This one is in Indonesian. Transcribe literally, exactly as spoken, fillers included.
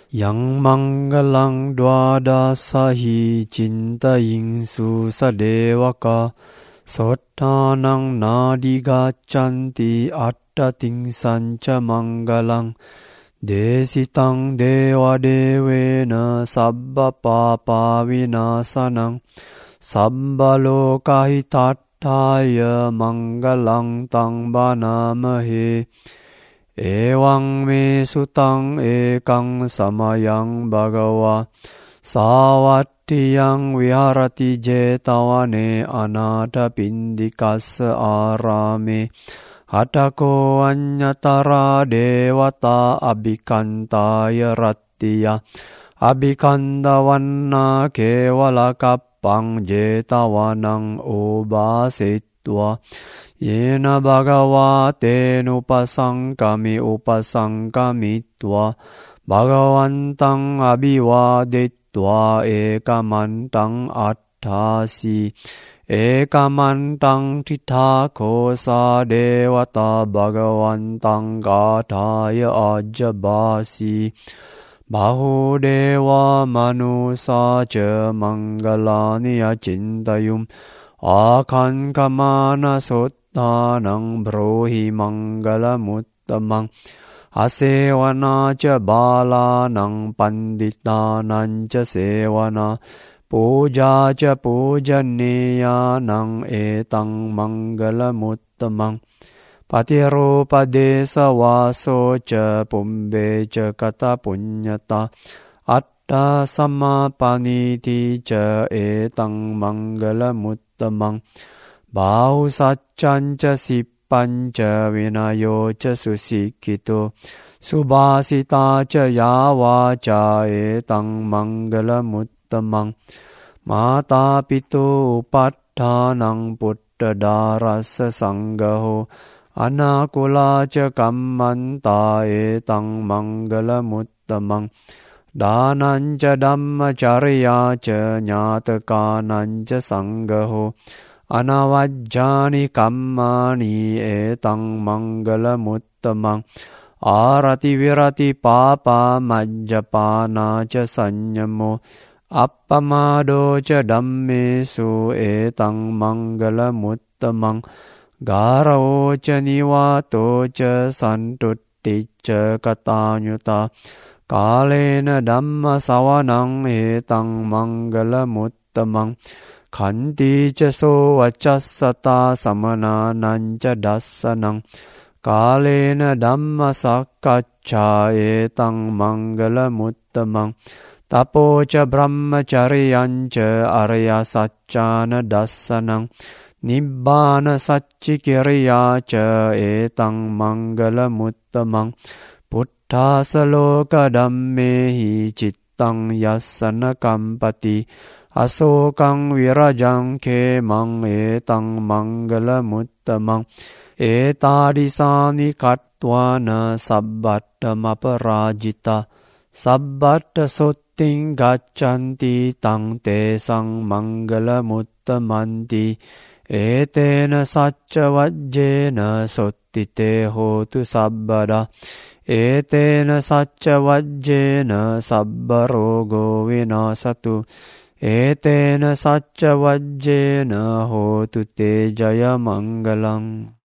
Yang manggalang dwadasahi cintayingsu sadewaka sottanang nadigaccanti attating sanca manggalang desitang dewa dewena sabba papa vinasanang sabba lokahi tattaya manggalang tang banamahe. Ewang me sutang ekang samayang bhagawa sawattiyang viharati jetawane anata pindikassa arame hatako anyatara dewata abhikantaya rattiya abhikandavanna kevalakappang jetawanang obasetva Yena bhagava tenupasangkami upasangkamitva bhagavantang abhivaditva ekamantang attasi ekamantang tithakosa devata bhagavantang gathaya ajabasi bahudeva manusa ca mangalani acintayum akankamana sutta Tanang brohi manggala muttamang asewana ca balanang panditanang ca sewana puja ca pujaneya nang etang manggala muttamang patirupa desa vaso ca pumbe ca kata punyata atta samapaniti ca etang manggala muttamang Bau saccanca sippanca vinayo ca susikito subhasita ca yawa ca etang manggala muttamang mata pitu upattanang putta darasa sanggaho anakula ca kammanta etang manggala muttamang dananca dhammacariya ca nyatakananca sanggaho Anavajjani kammani etang manggala muttamang arati virati papa majjapana ca sanyamo appamado ca dhammesu etang manggala muttamang garao ca niwato ca santutti ca katanyuta kalena dhamma sawanang etang manggala muttamang Kanti ca so vacassata samananang ca dassanang kalena dhamma sakkacca etang manggala muttamang tapo ca brahmacariyan ca arya saccana dassanang nibbana saccikiriya ca etang manggala muttamang puttasa loka dhammehi cittang yassana kampati Asokang virajang kemang etang manggala muttamang etadisani katwana sabbatta maparajita sabbatta sotting gaccanti tang tesang manggala muttamanti etena sacca vajjena sottite hotu sabbada etena sacca vajjena sabbarogo vinasatu Etena sacca vajjena hotu te jaya mangalang.